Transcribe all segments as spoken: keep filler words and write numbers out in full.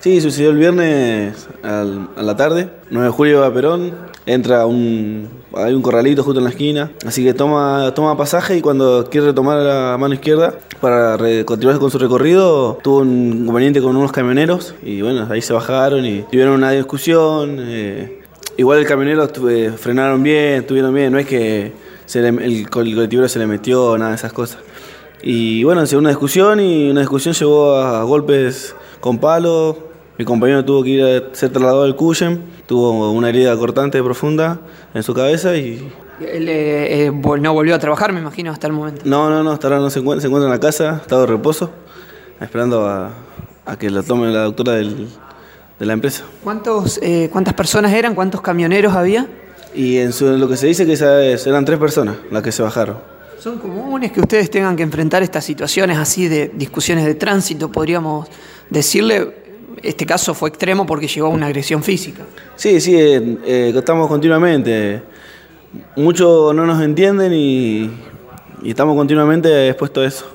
Sí, sucedió el viernes al- a la tarde, nueve de julio a Perón, entra un, hay un corralito justo en la esquina, así que toma, toma pasaje y cuando quiere retomar la mano izquierda para re- continuar con su recorrido, tuvo un inconveniente con unos camioneros y bueno, ahí se bajaron y tuvieron una discusión. eh, igual el camionero tuve- frenaron bien, estuvieron bien, no es que se le- el, el colectivero se le metió, nada de esas cosas. Y bueno, se dio una discusión y una discusión llevó a golpes con palos. Mi compañero tuvo que ir a ser trasladado al Cuyem, tuvo una herida cortante profunda en su cabeza y... Él eh, eh, vol- no volvió a trabajar, me imagino, hasta el momento. No, no, no, hasta ahora no se encuentra, se encuentra en la casa, estado de reposo, esperando a, a que lo tome la doctora del- de la empresa. ¿Cuántos, eh, ¿Cuántas personas eran? ¿Cuántos camioneros había? Y en su- lo que se dice que esa- eran tres personas las que se bajaron. ¿Son comunes que ustedes tengan que enfrentar estas situaciones así de discusiones de tránsito, podríamos decirle? Este caso fue extremo porque llegó a una agresión física. Sí, sí, eh, eh, estamos continuamente. Muchos no nos entienden y, y estamos continuamente expuestos a eso.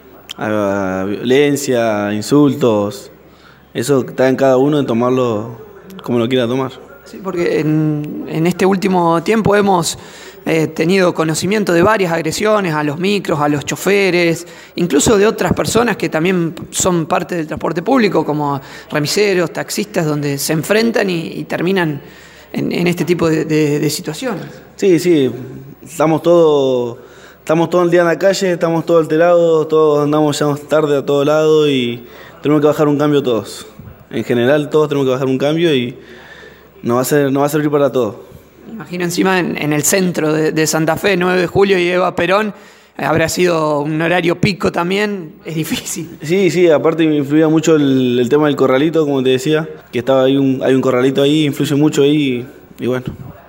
A violencia, a insultos. Eso está en cada uno de tomarlo como lo quiera tomar. Sí, porque en, en este último tiempo hemos eh, tenido conocimiento de varias agresiones a los micros, a los choferes, incluso de otras personas que también son parte del transporte público, como remiseros, taxistas, donde se enfrentan y, y terminan en, en este tipo de, de, de situaciones. Sí, sí, estamos todos estamos todo el día en la calle, estamos todos alterados, todos andamos ya tarde a todo lado y tenemos que bajar un cambio todos. En general todos tenemos que bajar un cambio y nos va a, ser, nos va a servir para todos. Imagino encima en, en el centro de, de Santa Fe, nueve de julio y Eva Perón, eh, habrá sido un horario pico también, es difícil. Sí, sí, aparte me influía mucho el, el tema del corralito, como te decía, que estaba ahí un, hay un corralito ahí, influye mucho ahí y, y bueno.